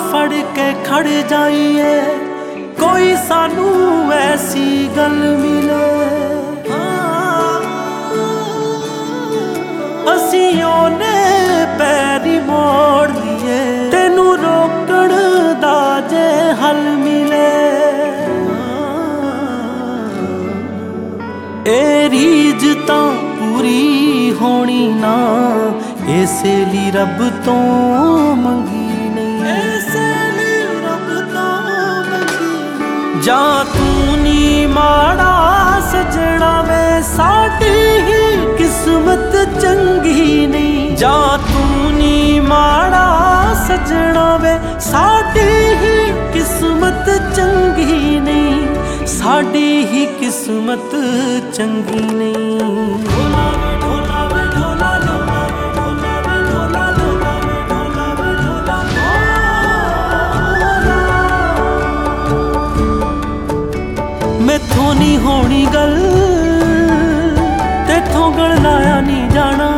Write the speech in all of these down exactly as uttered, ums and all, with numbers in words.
फड़ के खड़ जाइए, कोई सानू ऐसी गल मिले। असी ओने पैरी मोड़ लिए, तेनू रोकण दा जे हल मिले। ए रीज तां पूरी होनी ना, इसे ली रब तो मंगी नहीं, इसे ली रब तो मंगी। जा तू नी माड़ा सजना वे, साडी ही किस्मत चंगी नहीं। जा तू नी माड़ा सजना वे, साडी ही किस्मत चंगी नहीं, साडी ही किस्मत चंगी नहीं। ढोला वे ढोला वे ढोला ढोला वे ढोला वे ढोला ढोला वे ढोला वे ढोला ढोला। मैथों नी होनी गल, तेथों गड़लाया नी जाना।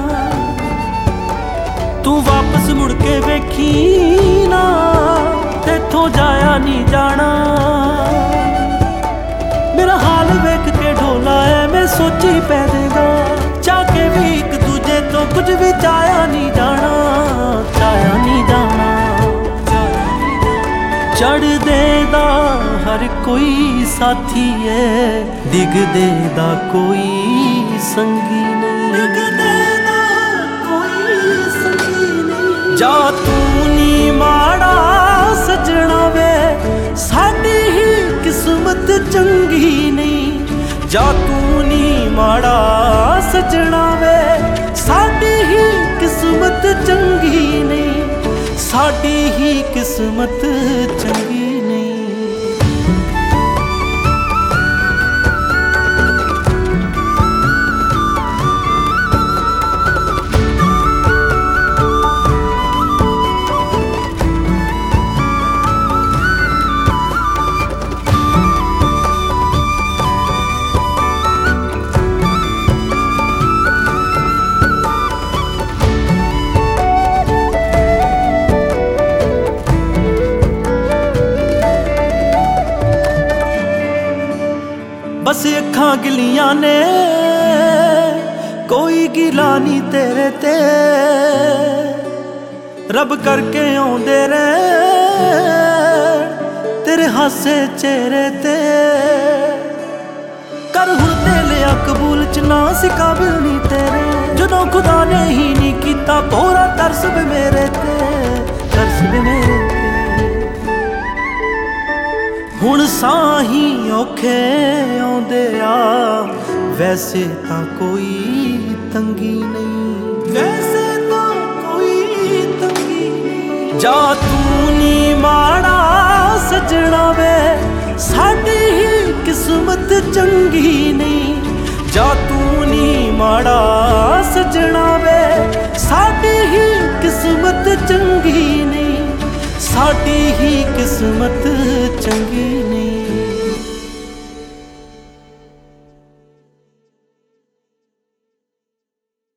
तू वापस मुड़ के वेखी ना, तेथों जाया नी जाना। मेरा हाल वेख के ढोला है, मैं सोची पै देगा, जाके भी एक दूजे तो कुछ भी चाया नहीं जाना, चाया नहीं जाना। चढ़ देदा हर कोई साथी है, डिग देदा कोई संगी नहीं, डिग देदा कोई संगी नहीं। जा तू नी माड़ा सजना वे, साडी ही किस्मत चंगी नहीं। जा तू नी माड़ा सजना वे, साडी ही किस्मत चंगी नहीं, साडी ही किस्मत चंगी नहीं। बस अखां गिलियां ने, कोई गिला नहीं तेरे ते, रब करके आउंदे रहे तेरे हासे चेहरे ते। कर हुण ते लिया कबूल च ना सी काबिल नहीं तेरे, जदों खुदा ने ही नहीं कीता पूरा तरस वे मेरे ते, तरस वे मेरे ते। हुण साही औखे आउंदे आ, वैसे तां कोई तंगी नहीं, वैसे तां कोई तंगी नहीं। जा तू नी माड़ा सजना वे, साडी ही किस्मत चंगी नहीं। जा तू नी माड़ा सजना वे, साडी ही किस्मत चंगी नहीं, साडी ही किस्मत चंगी नहीं।